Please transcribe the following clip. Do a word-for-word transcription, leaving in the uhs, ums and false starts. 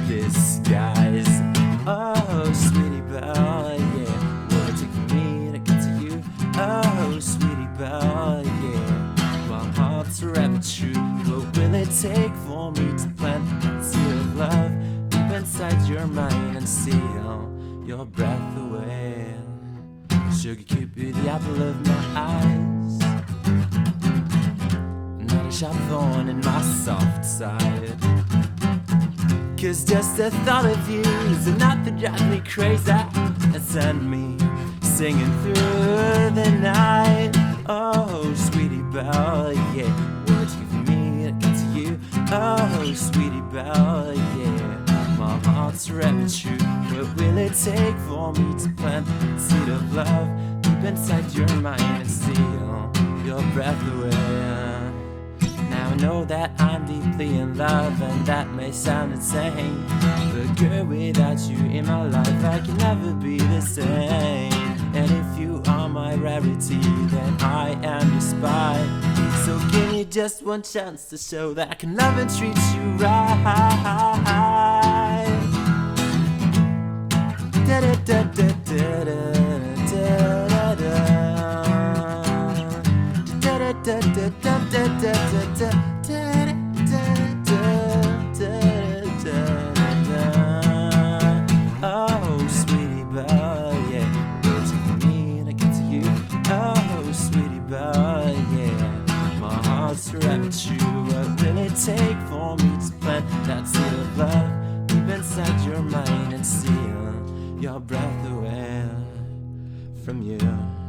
disguise. Oh, sweetie pie, yeah. What it took for me to get to you. Oh, sweetie pie, yeah. My heart's a rabbit true. What will it take for me to plant the seed of love deep inside your mind and steal your breath away? Sugar Cupid, the apple of my eyes, not a sharp thorn in my soft side. Cause just the thought of you is enough to drive me crazy and send me singing through the night. Oh, sweetie belle, yeah. What you give me to get to you? Oh, sweetie belle, yeah. My heart's a rabbit true. What will it take for me to plant the seed of love deep inside your mind and steal your breath away? Now I know that I'm deeply in love, and that may sound insane, but girl, without you in my life I can never be the same. And if you are my rarity, then I am your spy. So give me just one chance to show that I can love and treat you right. Da da da da da da da da da da da da da da da. Oh, sweetie belle, yeah. What it took for me to get to you. Oh, sweetie belle, yeah. My heart's a rabbit true. What will it take for me to plant that seed of love deep inside your mind and steal your breath away from you?